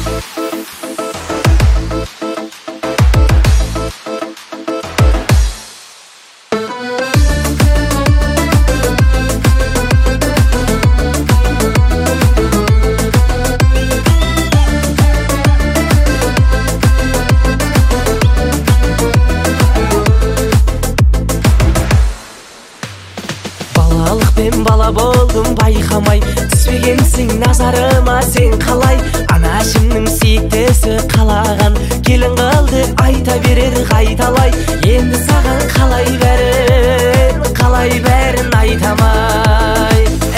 Балалықпен бала болдым байқамай, түспегенсің назарыма сен қалай. Анашымның сүйіктісі қалаған, келін қылды айта берер қайталай. Енді саған қалай бәрін айтамай.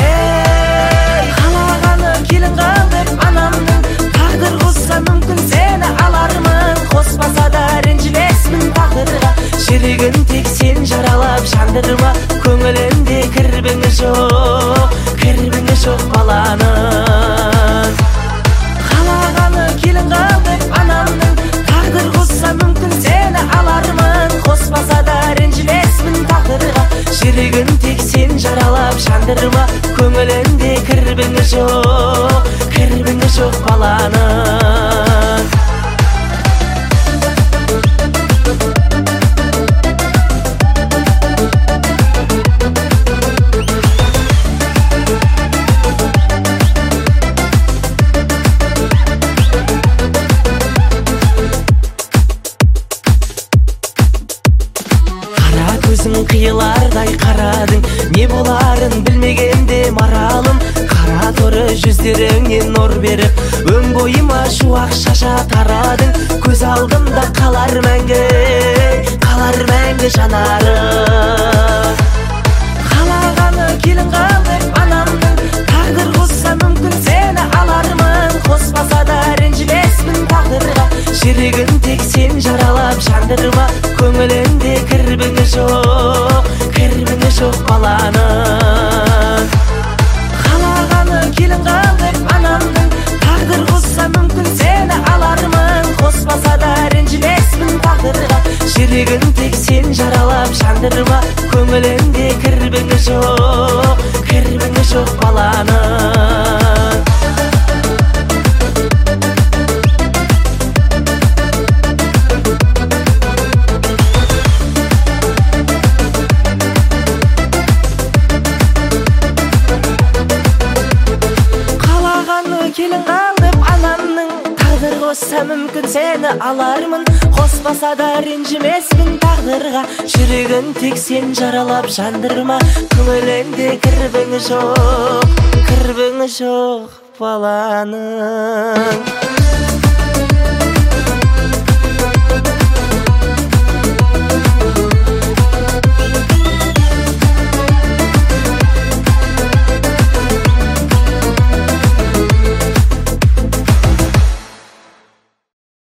Қалағаны келін қылды анамның, тағдыр қосса мүмкін сені алармын. Қоспаса да ренжімесмін тағдырға, жүрегін тек сен жаралап жандырма. Көңілінде кірбіңі жоқ баланың. Қалағаны келін қылды анамның, тағдыр қосса мүмкін сені алармын. Қоспаса да ренжімесмін тағдырға, жүрегін тек сен жаралап жандырма. Көңілінде кірбіңі жоқ баланың. Көзің қиылардай қарадың, не боларын білмегенде маралым. Қара торы жүздеріңнен нұр беріп, өн бойыма шуақ шаша тарадың. Көз алдымда қалар мәңгі жанарың. Қалағаны келін қылды анамның, тағдыр қосса мүмкін сені алармын. Қоспаса да ренжімесмін тағдырға, жүрегін тек сен жаралап жандырма. Көңілінде кірбіңі жоқ баланың. Қалағаны келін қылды анамның, тағдыр қосса мүмкін сені алармын. Қоспаса да ренжімесмін тағдырға, жүрегін тек сен жаралап жандырма. Көңілінде кірбіңі жоқ баланың. Келін қылды анамның, тағдыр қосса мүмкін сені алармын. Қоспаса да ренжімесмін тағдырға, жүрегін тек сен жаралап жандырма. Көңілінде кірбіңі жоқ баланың.